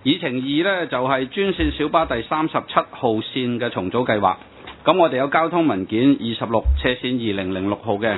議程2呢，就係專線小巴第37號線嘅重組計劃。咁我哋有交通文件26/2006號嘅，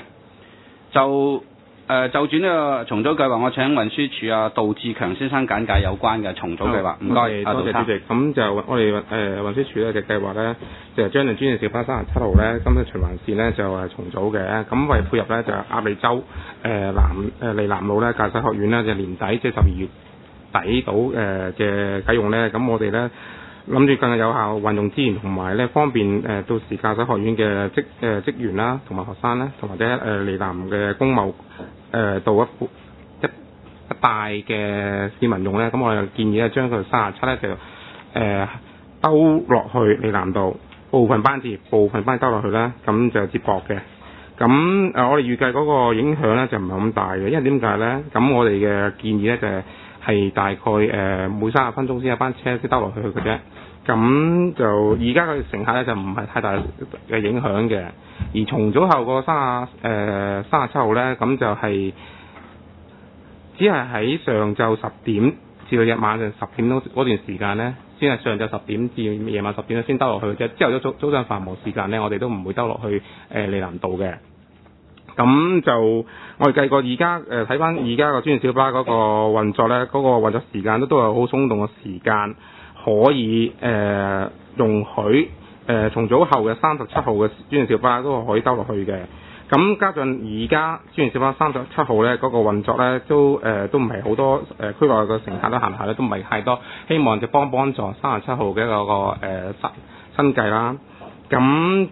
就住呢個重組計劃，我請運輸署杜志強先生簡介有關嘅重組計劃。唔該， 多謝主席。咁就我哋運輸署咧嘅計劃咧，就將專線小巴37號咧，今次循環線咧就係重組嘅。咁為配合咧就鴨脷洲利南路咧駕駛學院咧就年底即係12月底到嘅啟用咧，咁我哋咧諗住更有效運用資源，同埋咧方便到時駕駛學院嘅職員啦，同埋學生啦，同或者利南嘅工貿道一帶嘅市民用咧，咁我哋建議咧將佢37咧就兜落去利南道，部分班次兜落去啦，咁就接駁嘅。咁我哋預計嗰個影響咧就唔係咁大嘅，因為點解咧？咁我哋嘅建議咧就係大概每30分鐘先有班車先兜落去嘅啫。咁就而家嘅乘客咧就唔係太大嘅影響嘅。而重組後個37號咧，咁就係只係喺上晝10點至到日晚上10點嗰段時間咧，先係上晝10點至夜晚10點先兜落去嘅啫。朝頭早上繁忙時間咧，我哋都唔會兜落去利南道嘅。咁就我哋計過而家睇翻而家個專線小巴嗰個運作咧，嗰個運作時間都係好鬆動嘅時間，可以容許重組後嘅37號嘅專線小巴都可以兜落去嘅。咁加上而家專線小巴37號咧嗰個運作咧都唔係好多區內嘅乘客都行下咧都唔係太多，希望就幫助37號嘅嗰個生計啦。咁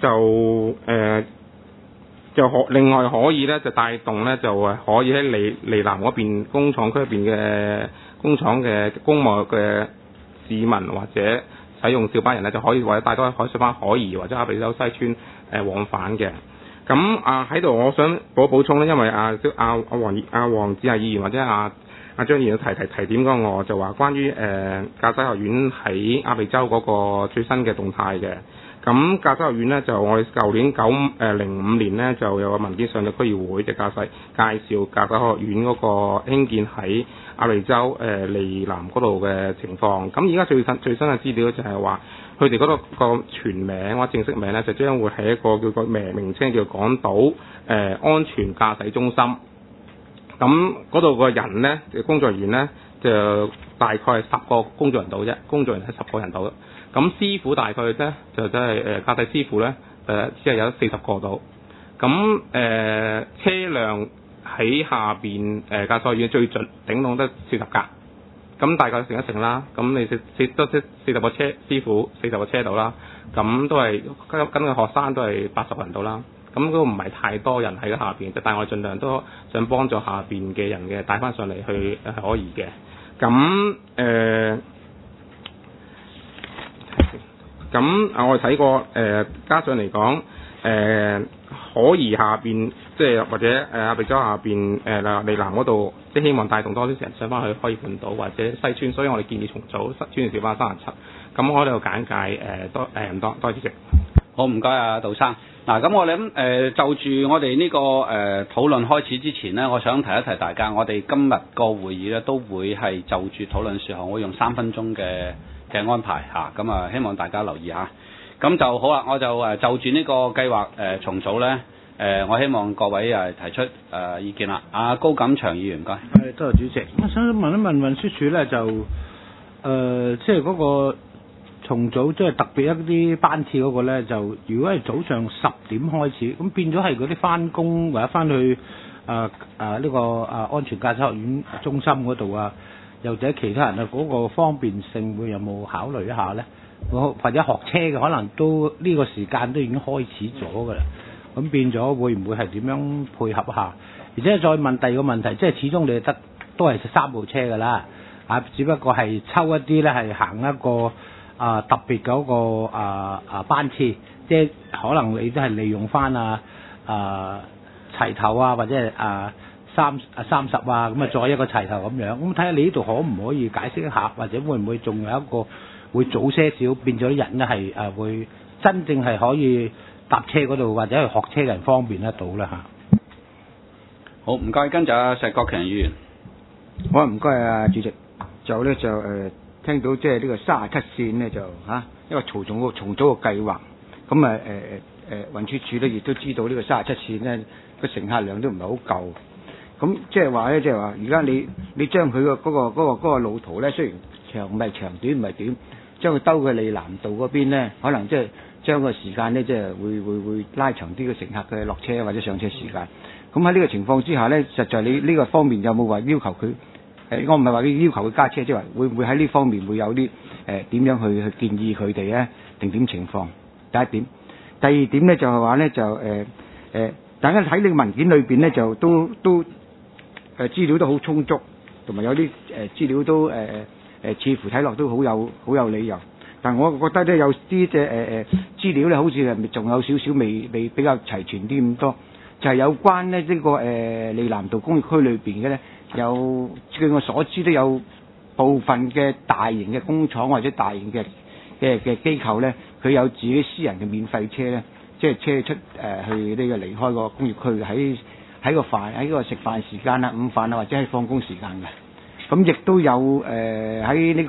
就另外可以咧就帶動咧就可以喺利南嗰邊工廠區入邊嘅工廠嘅工貿嘅市民或者使用小巴人咧就可以或者帶多海水翻海怡或者鴨脷洲西村往返嘅。咁喺度我想補充咧，因為黃子華議員或者張議員提點嗰個就話關於駕駛學院喺鴨脷洲嗰個最新嘅動態嘅。咁駕駛學院咧就我哋舊年05年咧就有個文件上到區議會，就介紹駕駛學院嗰個興建喺鴨脷洲利南嗰度嘅情況。咁而家最新嘅資料就係話，佢哋嗰度個全名或者正式名咧就將會係一個叫個名稱叫港島安全駕駛中心。咁嗰度個人咧工作人員咧就大概係10個工作人度啫，工作人員係10個人度。咁師傅大概咧就真係駕駛師傅咧只係有40個度。咁車輛喺下邊駕駛學院最盡頂籠得40架。咁大概乘一乘啦。咁你40個車師傅40個車度啦。咁都係跟個學生都係80人度啦。咁都唔係太多人喺下邊，但係我盡量都想幫助下邊嘅人嘅帶翻上嚟去可以嘅。咁我哋睇過加上嚟講可怡下邊即係或者鴨脷洲下邊利南嗰度，即係希望帶動多啲人上翻去開半島或者西村，所以我哋建議重組專線小巴37。咁我喺度簡介多謝主席。 好，唔該杜生。嗱，咁我諗就住我哋呢個討論開始之前呢，我想提一提大家，我哋今日個會議呢都會係就住討論事項會用3分鐘嘅安排嚇，咁希望大家留意下。咁就好啦，我就住呢個計劃重組呢，我希望各位提出意見啦。高錦祥議員，唔該。 多謝主席。我想問一問運輸署呢，就即係嗰個重組，即係特別一啲班次嗰個呢，就如果係早上10點開始，咁變咗係嗰啲翻工或者翻去呢個安全駕駛學院中心嗰度啊，又或者其他人嗰個方便性會有冇考慮一下呢？或者學車嘅可能都呢個時間都已經開始咗㗎啦，咁變咗會唔會係點樣配合下？而且再問第二個問題，即係始終你都係3部車㗎啦，只不過係抽一啲呢係行一個特別嗰個班次，即係可能你都係利用翻齊頭或者30咁再一個齊頭咁樣，咁睇下你呢度可唔可以解釋一下，或者會唔會仲有一個會早些少變咗啲人呢係會真正係可以搭車嗰度或者係學車嘅人方便得到啦嚇。 好，唔該，跟住石國強議員。 好，唔該主席。就聽到即係呢個37線呢，就一個重組嘅計劃，咁運輸署咧亦都知道呢個37線呢個乘客量都唔係好夠，咁即係話咧，即係話而家你將佢嗰個路途咧，雖然長唔係長，短唔係短，將佢兜去利南道嗰邊咧，可能即係將個時間咧，即係會拉長啲嘅乘客嘅落車或者上車時間。咁喺呢個情況之下咧，實在你呢個方面有冇話要求佢？我唔係話要求佢加車，即係話會唔會喺呢方面會有啲點樣去建議佢哋咧？定點情況？第一點，第二點咧就係話咧就大家睇呢個文件裏邊咧就都資料都好充足，同埋有啲資料都似乎睇落都好有理由。但我覺得咧有啲即係資料咧好似係仲有少少未比較齊全啲咁多，就係有關咧呢個利南道工業區裏邊嘅咧，有據我所知都有部分嘅大型嘅工廠或者大型嘅機構咧，佢有自己私人嘅免費車咧，即係車出去呢個離開個工業區喺個食飯時間啊、午飯啊或者係放工時間嘅。咁亦都有喺呢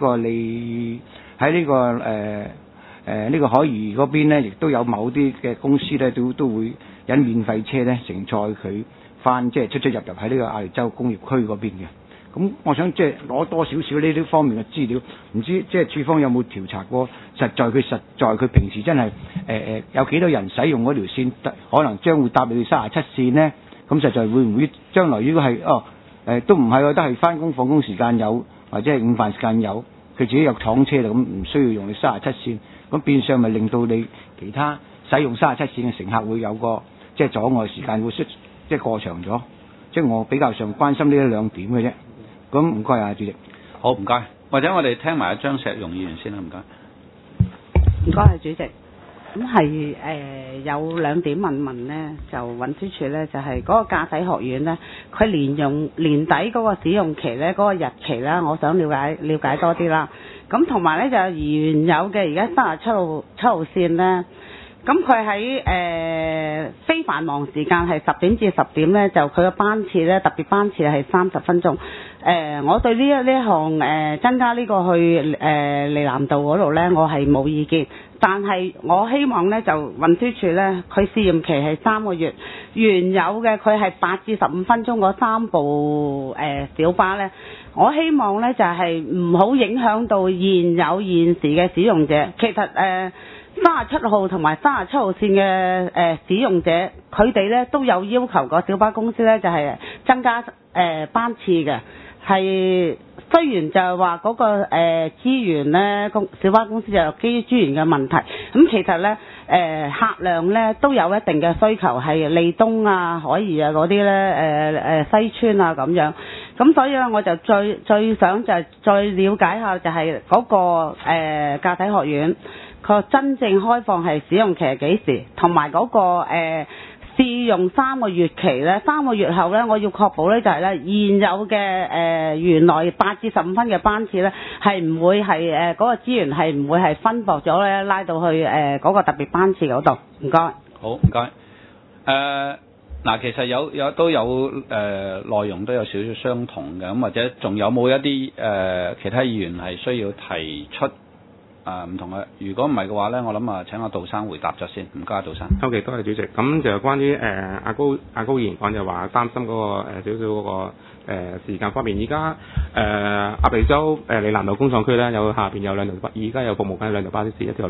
個海怡嗰邊咧，亦都有某啲嘅公司咧都會引免費車咧承載佢翻，即係出入喺呢個亞利州工業區嗰邊嘅。咁我想即係攞多少少呢啲方面嘅資料，唔知即係處方有冇調查過？實在佢平時真係有幾多人使用嗰條線，可能將會搭你哋37線呢？咁實在會唔會將來如果係都唔係喎，都係翻工放工時間有，或者係午飯時間有，佢自己有廠車啦，咁唔需要用你37線，咁變相咪令到你其他使用37線嘅乘客會有個即係阻礙時間會即係過長咗，即係我比較上關心呢一兩點嘅啫。咁唔該啊，主席。 好，唔該。或者我哋聽埋張石容議員先啦，唔該。 唔該啊，主席。咁係有兩點問呢，就運輸署呢，就係嗰個駕駛學院呢，佢年底嗰個使用期呢，嗰個日期呢，我想了解多啲啦。咁同埋呢，就原有嘅而家37號線呢，咁佢喺非繁忙時間係10點至10點呢，就佢嘅班次呢，特別班次係30分鐘。我對呢一項增加呢個去利南道嗰度呢，我係冇意見，但係我希望呢，就運輸署呢，佢試驗期係3個月，原有嘅佢係8至15分鐘嗰3部小巴呢，我希望呢，就係唔好影響到現時嘅使用者。其實37號同埋37號線嘅使用者，佢哋呢都有要求個小巴公司呢，就係增加班次嘅。係雖然就係話嗰個資源呢，小巴公司就基於資源嘅問題，咁其實呢客量呢都有一定嘅需求，係利東啊、海怡啊嗰啲呢，西村啊咁樣，咁所以呢，我就最想就再了解下就係嗰個駕駛學院佢真正開放係使用期係幾時，同埋嗰個試用3個月期呢，3個月後呢，我要確保呢就係呢現有嘅原來8至15分嘅班次呢，係唔會係嗰個資源係唔會係分薄咗呢，拉到去嗰個特別班次嗰度。唔該。 好，唔該。嗱，其實都有內容都有少少相同嘅，咁或者仲有冇一啲其他議員係需要提出？唔同嘅，如果唔係嘅話咧，我諗請阿杜生回答咗先。唔該，杜生。 OK，多謝主席。咁就關於阿高議員講就話擔心嗰個少少嗰個時間方面。而家鴨脷洲利南道工廠區咧，下邊有兩條，而家有服務緊兩條巴士線，一條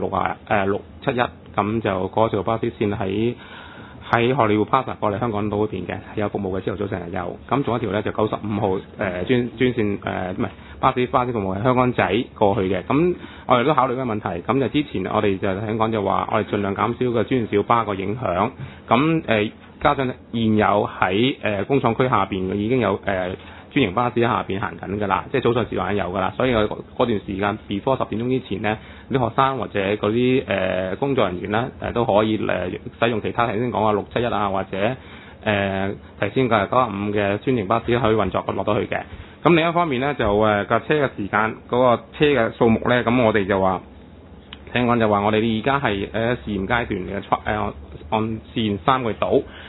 671，咁就嗰條巴士線喺荷里活 Plaza 過嚟香港島嗰邊嘅，係有服務嘅，朝頭早成日有。咁仲有一條咧就95號專線唔係巴士服務係香港仔過去嘅。咁我哋都考慮呢個問題。咁就之前我哋就聽講就話，我哋盡量減少個專線小巴個影響。咁加上現有喺工廠區下邊已經有專營巴士喺下邊行緊㗎啦，即係早上時間有㗎啦。所以嗰段時間 before 10點鐘之前呢，啲學生或者嗰啲工作人員呢，都可以使用其他頭先講嘅671啊，或者頭先嘅95嘅專營巴士去運作落到去嘅。咁另一方面呢，就架車嘅時間嗰個車嘅數目呢，咁我哋就話聽講就話我哋而家係試驗階段嘅按試驗3個月到。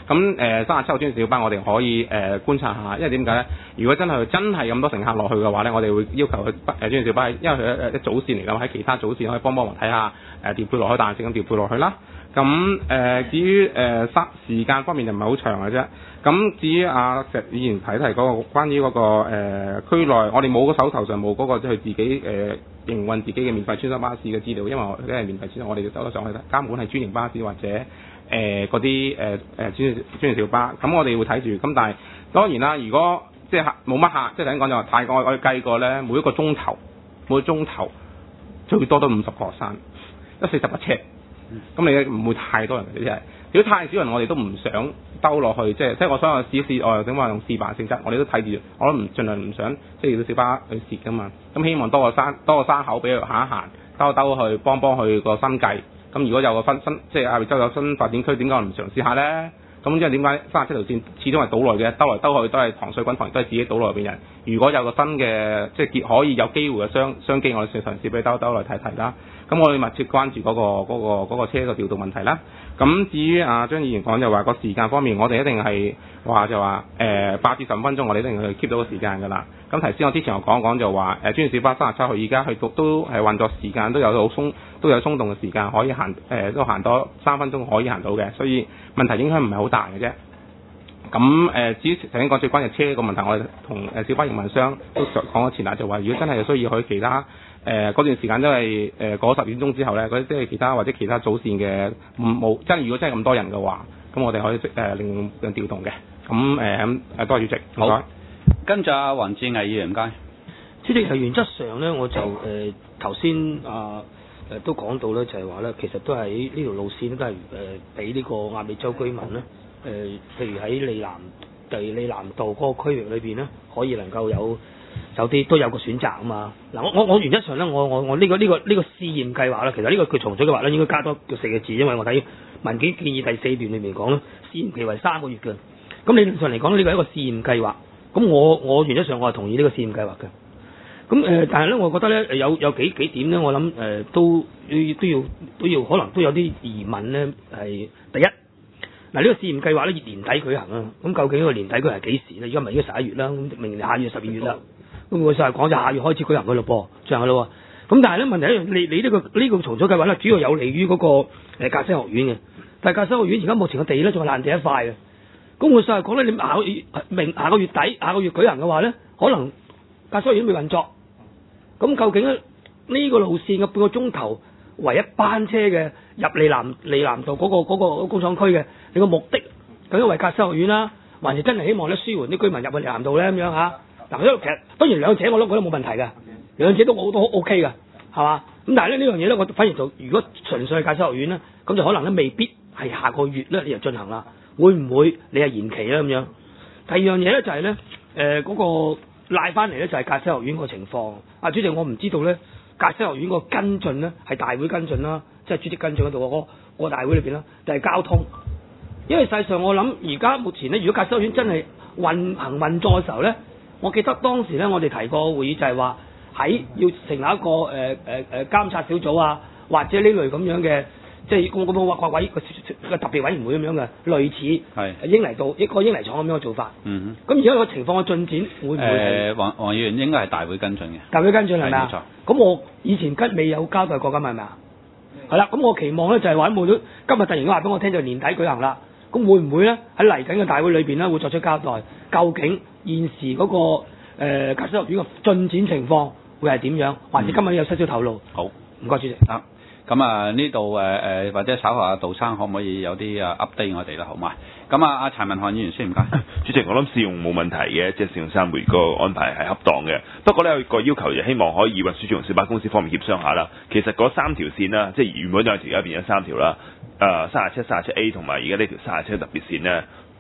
咁37號專線小巴我哋可以觀察下，因為點解咧？如果真係咁多乘客落去嘅話咧，我哋會要求佢專線小巴，因為佢一組線嚟㗎，喺其他組線可以幫忙睇下調配落去，彈性咁調配落去啦。咁至於時間方面就唔係好長嘅啫。咁至於石議員提嗰個關於嗰個區內，我哋冇個手頭上冇嗰個即係自己營運自己嘅免費穿梭巴士嘅資料，因為我哋係免費穿梭，我哋手頭上去監管係專營巴士或者嗰啲專線小巴。咁我哋會睇住。咁但係當然啦，如果即係冇乜客，即係頭先講就話太過，我哋計過咧，每個鐘頭最多都50個學生，得40架車。咁你唔會太多人嘅，即係如果太少人，我哋都唔想兜落去，即係我想話試，我又點話用試辦性質，我哋都睇住，我都盡量唔想即係要小巴去蝕噶嘛。咁希望多個山口俾佢行一行，兜去幫佢個生計。咁如果有個即係亞美洲有新發展區，點解唔嘗試下咧？咁因為點解37條線始終係島內嘅，兜嚟兜去都係糖水滾糖，都係自己島內邊人。如果有個新嘅即係可以有機會嘅商機，我哋嘗試俾兜嚟睇睇啦。咁我哋密切關注嗰個車嘅調度問題啦。咁至於張議員講就話個時間方面，我哋一定係8至15分鐘，我哋一定去 keep 到個時間㗎啦。咁頭先我之前講就話專線小巴37號而家去都係運作時間都有鬆動嘅時間，可以行都行多3分鐘可以行到嘅，所以問題影響唔係好大嘅啫。咁至於頭先講最關鍵車個問題，我哋同小巴營運商都講咗前啦，就話如果真係需要去其他嗰段時間，都係過10點鐘之後咧，嗰啲即係其他組線嘅冇真係如果真係咁多人嘅話，咁我哋可以另用調動嘅。咁多謝主席，唔該。 跟住黃志毅議員，唔該。 主席，原則上咧，我就頭先都講到咧，就係話咧，其實都係呢條路線都係俾呢個亞美洲居民咧。譬如喺利南道嗰個區域裏邊咧，可以能夠有啲都有個選擇啊嘛。嗱，我原則上咧，我呢個試驗計劃咧，其實呢個佢重組計劃咧，應該加多4個字，因為我睇文件建議第4段裏面講咧，試驗期為3個月嘅。咁理論上嚟講呢個係一個試驗計劃。咁我原則上我係同意呢個試驗計劃嘅。咁但係咧，我覺得咧有幾點咧，我諗都要可能都有啲疑問咧。係第一。嗱，呢個試驗計劃咧年底舉行啊，咁究竟呢個年底舉行係幾時咧？而家咪已經11月啦，咁明年下月12月啦，咁我實係講就下月開始舉行嘅咯噃，上嘅咯喎。咁但係咧問題一樣，你呢個重組計劃咧，主要有利於嗰個駕駛學院嘅，但係駕駛學院而家目前嘅地咧仲係爛地一塊嘅。咁我實係講咧，你下個月底下個月舉行嘅話咧，可能駕駛學院未運作。咁究竟咧呢個路線嘅半個鐘頭唯一班車嘅入利南道嗰個工廠區嘅，你個目的究竟為駕駛學院啦，還是真係希望咧舒緩啲居民入去利南道咧咁樣嚇？嗱，因為其實當然兩者我都覺得冇問題嘅，兩者都 OK 嘅，係嘛？咁但係咧呢樣嘢咧，我反而就如果純粹係駕駛學院咧，咁就可能咧未必係下個月咧你就進行啦，會唔會你係延期咧咁樣？第二樣嘢咧就係咧嗰個賴翻嚟咧就係駕駛學院個情況。主席，我唔知道咧駕駛學院個跟進咧係大會跟進啦，即係主席跟進嗰度個大會裏邊啦，定係交通？因為實際上我諗而家目前咧，如果駕駛學院真係運作嘅時候咧，我記得當時咧我哋提過會議就係話喺要成立一個監察小組啊，或者呢類咁樣嘅，即係個特別委員會咁樣嘅，類似英泥道一個英泥廠咁樣嘅做法。嗯哼。咁而家個情況嘅進展會唔會？ 黃議員應該係大會跟進嘅。大會跟進係咪啊？ 冇錯。 咁我以前未有交代過㗎嘛係咪啊？係啦，咁我期望咧就係話冇咗今日突然間話俾我聽就年底舉行啦。咁會唔會咧喺嚟緊嘅大會裏邊咧會作出交代？究竟現時嗰個駕駛學院嘅進展情況會係點樣？還是今日有少少透露？ 好， 唔該主席。 咁呢度或者稍後阿杜生可唔可以有啲update 我哋啦，好嘛？咁阿陳文漢議員先唔該。 主席，我諗試用冇問題嘅，即係試用3個月個安排係恰當嘅。不過咧有個要求就希望可以運輸署同小巴公司方面協商下啦。其實嗰3條線啦，即係原本2條而家變咗3條啦。37、37A 同埋而家呢條37特別線咧，喺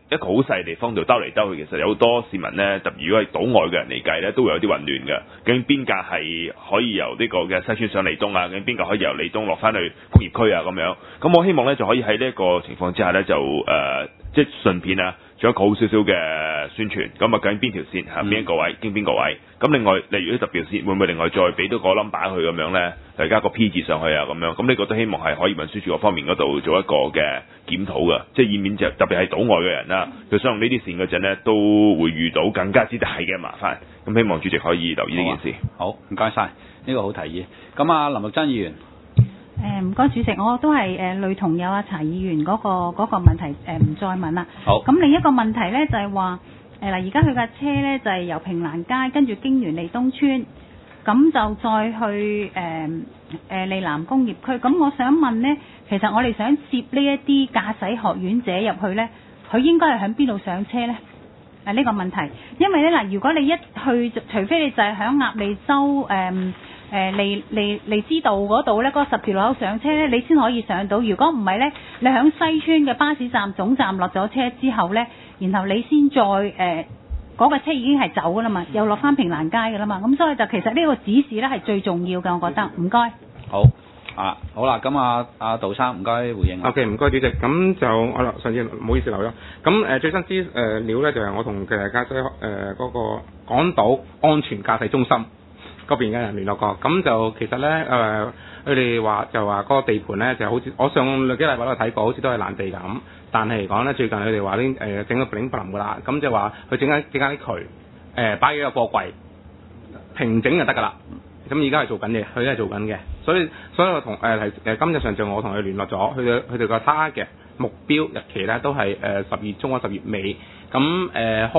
一個好細嘅地方度兜嚟兜去，其實有好多市民呢，特別如果係島外嘅人嚟計呢，都會有啲混亂嘅。究竟邊架係可以由呢個嘅西村上利東啊？究竟邊架可以由利東落翻去工業區啊？咁樣，咁我希望呢，就可以喺呢一個情況之下呢，就即係順便啊，做一個好少少嘅宣傳。咁啊，究竟邊條線行邊一個位，經邊個位？咁另外，例如啲特別線，會唔會另外再俾到個 number 佢咁樣呢？就加個 P 字上去啊，咁樣。咁呢個都希望係可以運輸署嗰方面嗰度做一個嘅檢討嘅，即係以免就特別係島外嘅人啦，佢想用呢啲線嗰陣呢，都會遇到更加之大嘅麻煩。咁希望主席可以留意呢件事。 好，唔該晒，呢個好提議。咁啊，林玉珍議員。 唔該主席，我都係類同有阿查議員嗰個問題唔再問啦。 好。 咁另一個問題呢，就係話嗱，而家佢架車呢，就係由平蘭街跟住經完利東村，咁就再去利南工業區。咁我想問呢，其實我哋想接呢一啲駕駛學院者入去呢，佢應該係響邊度上車呢？呢個問題，因為呢嗱，如果你一去，除非你就係響鴨脷洲利枝道嗰度呢，嗰10條路口上車呢，你先可以上到。如果唔係呢，你響西村嘅巴士站總站落咗車之後呢，然後你先再嗰個車已經係走噶啦嘛，又落翻平蘭街噶啦嘛。咁所以就其實呢個指示呢係最重要嘅，我覺得。唔該。 好啦，咁阿杜生唔該回應。 OK， 唔該主席。咁就我上次唔好意思留咗。咁最新資料咧就係我同嘅駕駛嗰個港島安全駕駛中心嗰邊嘅人聯絡過。咁就其實咧佢哋話嗰個地盤咧就好似我上兩幾禮拜都睇過，好似都係爛地咁。但係嚟講咧，最近佢哋話已經整到不靈不靈㗎啦。咁就話佢整間啲渠擺幾個貨櫃平整就得㗎啦。咁而家係做緊嘅，佢而家係做緊嘅，所以我同今日上晝我同佢聯絡咗，佢哋個 target 嘅目標日期咧都係10月中或10月尾，咁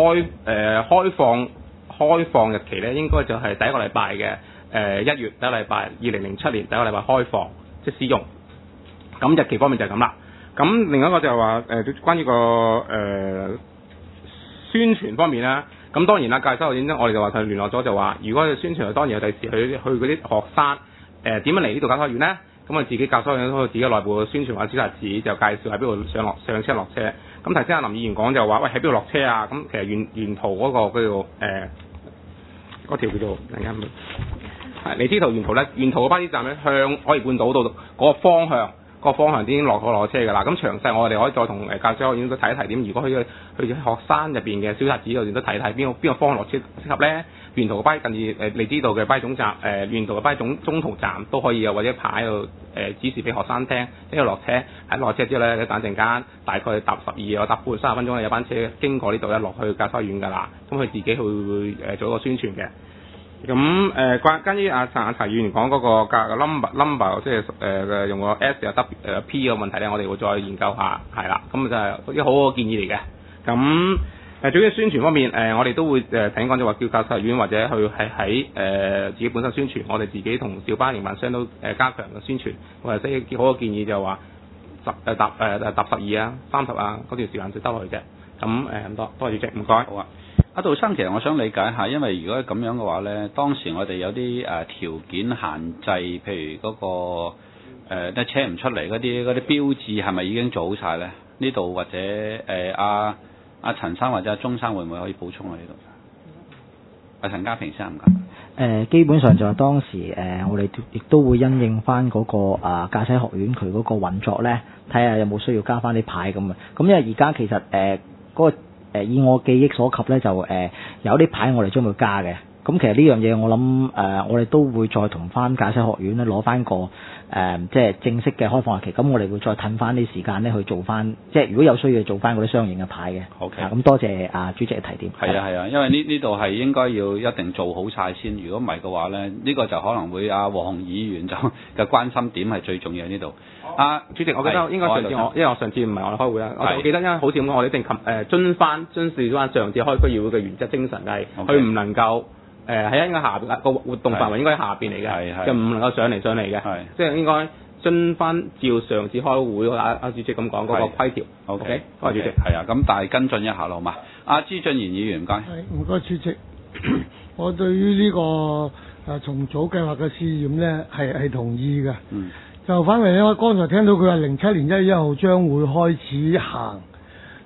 開放日期咧應該就係第一個禮拜嘅1月第一個禮拜2007年第一個禮拜開放即係使用，咁日期方面就係咁啦。咁另一個就係話關於個宣傳方面啦。咁當然啦，駕駛學院我哋就話佢聯絡咗，就話如果佢宣傳，當然有第時去嗰啲學生點樣嚟呢度駕駛學院咧？咁啊自己駕駛學院都自己內部宣傳或者小冊子就介紹喺邊度上車落車。咁頭先阿林議員講就話，喂喺邊度落車啊？咁其實沿途嗰個叫做嗰條叫做利枝道沿途咧，沿途嘅巴士站咧向海怡半島到嗰個方向已經落車㗎啦。咁詳細我哋可以再同駕駛學院都睇一睇點。如果去學生入邊嘅小冊子嗰邊都睇睇邊個方向落車適合咧。沿途嘅巴士近住利枝道嘅巴士總站，沿途嘅巴士中途站都可以有或者牌喺度指示俾學生聽，呢度落車。喺落車之後咧，你等陣間大概搭12或搭半30分鐘有班車經過呢度咧落去駕駛學院㗎啦。咁佢自己會做一個宣傳嘅。咁關於阿查議員講嗰個 number 即係用個 S 又 W P 嘅問題咧，我哋會再研究下，係啦，咁就係一個好好嘅建議嚟嘅。咁至於宣傳方面，我哋都會頭先講就話叫駕駛學院或者去係喺自己本身宣傳，我哋自己同小巴營辦商都加強嘅宣傳，或者好嘅建議就話搭12啊、30啊嗰段時間就兜落去啫。咁咁多謝主席，唔該。 好啊。阿杜生，其實我想理解下，因為如果咁樣嘅話咧，當時我哋有啲條件限制，譬如嗰個車唔出嚟嗰啲標誌係咪已經做好晒咧？呢度或者阿陳生或者阿鐘生會唔會可以補充啊？呢度阿陳家平先唔該。 基本上就係當時我哋亦都會因應翻嗰個駕駛學院佢嗰個運作咧，睇下有冇需要加翻啲牌咁啊。咁因為而家其實嗰個以我記憶所及咧，就有啲牌我哋將會加嘅。咁其實呢樣嘢我諗我哋都會再同翻駕駛學院咧攞翻個即係正式嘅開放日期。咁我哋會再褪翻啲時間咧去做翻，即係如果有需要做翻嗰啲相應嘅牌嘅。 OK。 咁多謝主席嘅提點。 係啊，因為呢度係應該要一定做好晒先。如果唔係嘅話咧，呢個就可能會黃議員就嘅關心點係最重要喺呢度。 主席，我記得應該上次因為我上次唔係我哋開會啦，我記得因為好似咁講，我哋一定遵視翻上次開區議會嘅原則精神，係佢唔能夠喺應該下邊個活動範圍應該喺下邊嚟嘅，就唔能夠上嚟嘅，即係應該遵翻照上次開會阿主席咁講嗰個規條。OK，多謝主席。 係啊，咁但係跟進一下好嘛？阿朱俊賢議員唔該。 唔該主席，我對於呢個重組計劃嘅試驗咧係同意嘅。就反為咧，我剛才聽到佢話07年1月1號將會開始行，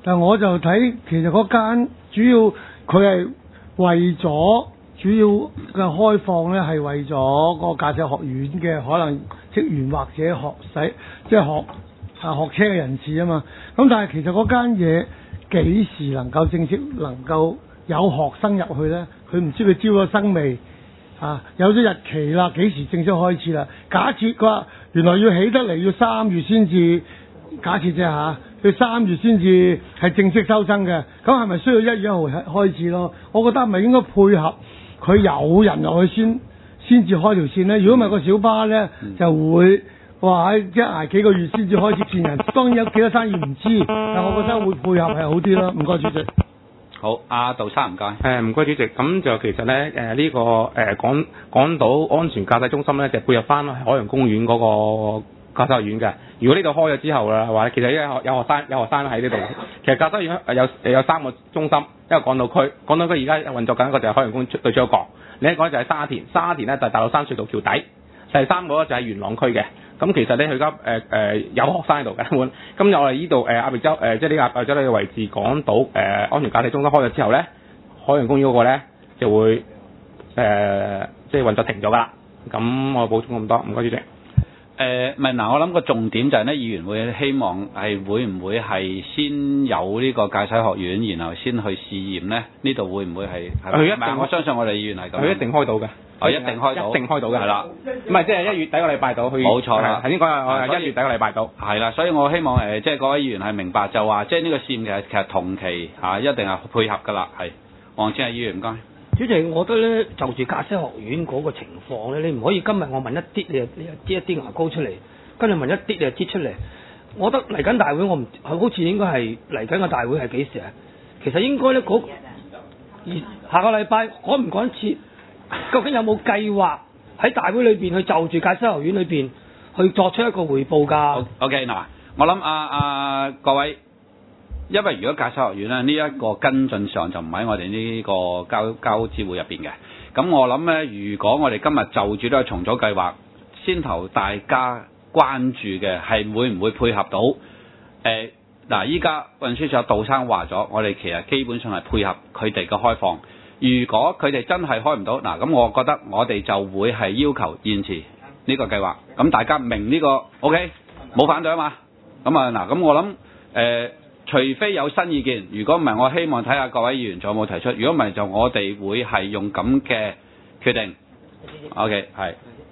但我就睇其實嗰間主要佢係為咗主要嘅開放咧，係為咗嗰個駕駛學院嘅可能職員或者學車嘅人士啊嘛。咁但係其實嗰間嘢幾時能夠正式能夠有學生入去咧？佢唔知佢招咗生未啊？有咗日期啦，幾時正式開始啦？假設佢話原來要起得嚟要3月先至，假設啫嚇，要3月先至係正式收生嘅，咁係咪需要1月1號開始咯？我覺得係咪應該配合佢有人入去先至開條線咧？如果唔係個小巴咧就會話即係捱幾個月先至開始線人，當然有幾多生意唔知，但我覺得會配合係好啲咯。唔該主席。 好，阿杜生唔該。 唔該主席，咁就其實咧呢個港島安全駕駛中心咧就配合翻海洋公園嗰個駕駛學院嘅。如果呢度開咗之後啦，話其實有學生喺呢度。其實駕駛學院有3個中心，一個港島區而家運作緊一個就係海洋公園對出一角，另一個就係沙田咧就係大老山隧道橋底，第3個就係元朗區嘅。咁其實咧，佢而家有學生喺度嘅，咁有我哋呢度鴨脷洲即係呢個鴨脷洲呢個位置，港島安全駕駛中心開咗之後咧，海洋公園嗰個咧就會即係運作停咗㗎啦。咁我補充咁多，唔該主席。 我諗個重點就係呢，議員會希望係會唔會係先有呢個駕駛學院，然後先去試驗呢？呢度會唔會係？ 佢一定， 我相信我哋議員係咁。 佢一定開到嘅。 一定開到嘅，係啦， 唔係即係1月底個禮拜到，冇錯啦。 頭先講啊，1月底個禮拜到， 係啦，所以我希望即係各位議員係明白，就話即係呢個試驗其實同期一定係配合㗎啦，係。黃志毅議員唔該。 主席，我覺得咧就住駕駛學院嗰個情況咧，你唔可以今日我問一啲，你又擠一啲牙膏出嚟，跟住問一啲你又擠出嚟。我覺得嚟緊大會我唔好似應該係嚟緊個大會係幾時啊？其實應該咧下個禮拜趕唔趕切？究竟有冇計劃喺大會裏邊去就住駕駛學院裏邊去作出一個彙報㗎 ？OK 嗱，我諗各位，因為如果駕駛學院咧呢一個跟進上就唔喺我哋呢個交諮會入邊嘅，咁我諗咧，如果我哋今日就住呢個重組計劃，先頭大家關注嘅係會唔會配合到嗱，依家運輸署杜生話咗，我哋其實基本上係配合佢哋嘅開放。如果佢哋真係開唔到，嗱咁我覺得我哋就會係要求延遲呢個計劃。咁大家明呢個 OK， 冇反對啊嘛。咁我諗除非有新意見，如果唔係，我希望睇下各位議員仲有冇提出。如果唔係，就我哋會係用咁嘅決定。OK， 係。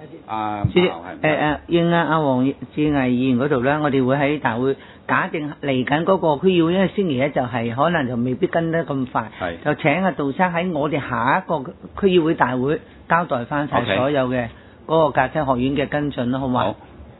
應阿黃志毅議員嗰度咧，我哋會喺大會假定嚟緊嗰個區議會，因為星期一就係可能就未必跟得咁快，就請阿杜生喺我哋下一個區議會大會交代翻晒所有嘅嗰個駕駛學院嘅跟進咯，好嘛？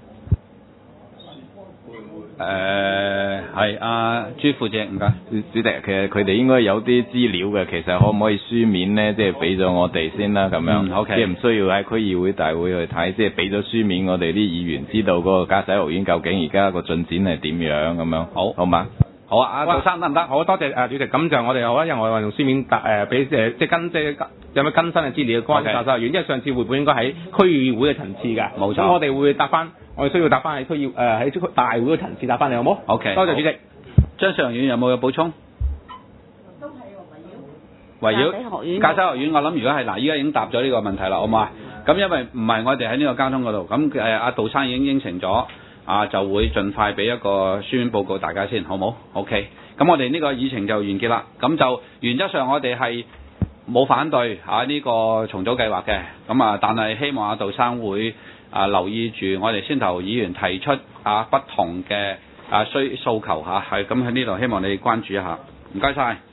係朱副主席唔該。 主席，其實佢哋應該有啲資料嘅，其實可唔可以書面咧，即係俾咗我哋先啦，咁樣，OK， 即係唔需要喺區議會大會去睇，即係俾咗書面，我哋啲議員知道嗰個駕駛學院究竟而家個進展係點樣咁樣，好嘛？ 好啊，杜生得唔得？ 好多謝主席，咁就我哋好啦，因為我用書面俾即有咩更新嘅資料關於駕駛學院，因為上次匯報應該喺區議會嘅層次㗎，冇錯。咁我哋會答翻，我哋需要答翻喺喺大會嘅層次答翻你好冇 ？OK， 多謝主席。 張常遠有冇補充？ 都係圍繞駕駛學院，我諗如果係依家已經答咗呢個問題啦，好唔好啊？咁因為唔係我哋喺呢個交通嗰度，咁阿杜生已經應承咗，就會盡快俾一個書面報告大家先，好冇 ？OK， 咁我哋呢個議程就完結啦。咁就原則上我哋係冇反對呢個重組計劃嘅，咁但係希望阿杜生會留意住我哋先頭議員提出不同嘅訴求係咁喺呢度希望你關注一下，唔該晒。